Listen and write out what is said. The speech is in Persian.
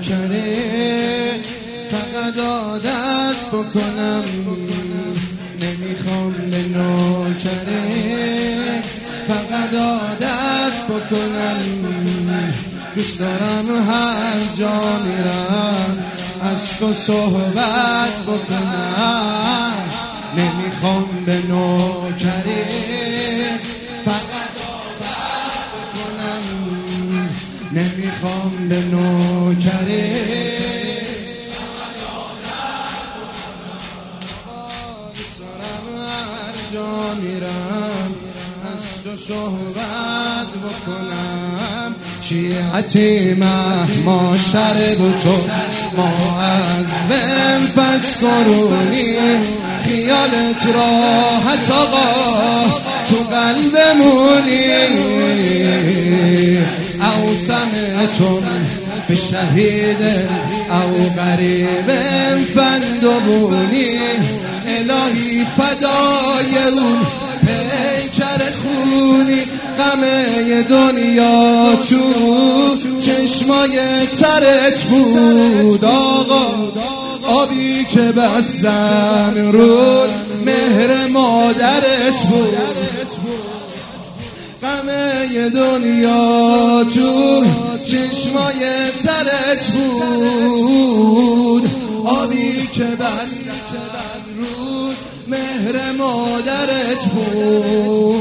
نوکره فقط عادت بکنم، نمیخوام به نوکره فقط عادت بکنم. دوست دارم هر جا میرم از تو صحبت بکنم، نمیخوام به نوکره فقط عادت بکنم، نمیخوام به نوکره فقط عادت بکنم. دوست دارم هر جا میرم از تو صحبت بکنم. شیعتی مهما شرب تو ما از بن پس کرونی، خیالت راحت آقا تو قلبمونی. او سمعتم به شهید او غریب فندبونی، الهی فدای اون پیکر خونی. غم دنیا تو چشمای ترت بود آقا، آبی که بستم رود مهر مادرت بود. غم دنیا تو چشمای ترت بود، آبی که بستم رود مهر مادرت بود.